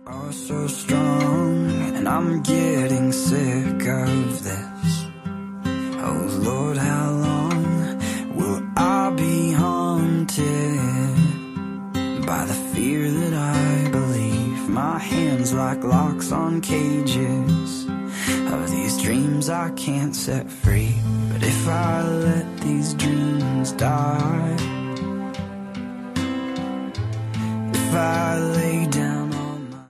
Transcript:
Are so strong, and I'm getting sick of this. Oh Lord, how long will I be haunted by the fear that I believe? My hands like locks on cages of these dreams I can't set free. But if I let